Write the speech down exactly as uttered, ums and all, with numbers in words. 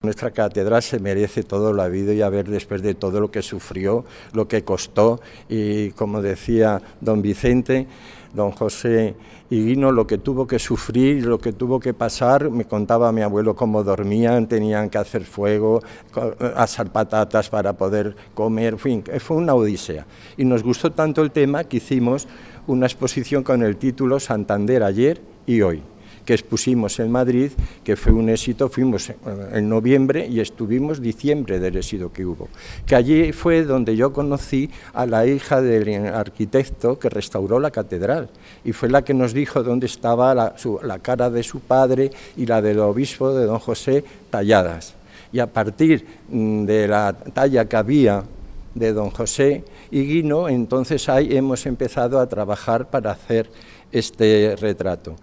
Nuestra catedral se merece todo lo habido y haber después de todo lo que sufrió, lo que costó y, como decía don Vicente, don José Higuino, lo que tuvo que sufrir, lo que tuvo que pasar. Me contaba mi abuelo cómo dormían, tenían que hacer fuego, asar patatas para poder comer, en fin, fue una odisea. Y nos gustó tanto el tema que hicimos una exposición con el título Santander ayer y hoy, que expusimos en Madrid, que fue un éxito. Fuimos en noviembre y estuvimos diciembre del éxito que hubo. Que allí fue donde yo conocí a la hija del arquitecto que restauró la catedral y fue la que nos dijo dónde estaba la, su, la cara de su padre y la del obispo de don José talladas. Y a partir de la talla que había de don José Higuino, entonces ahí hemos empezado a trabajar para hacer este retrato.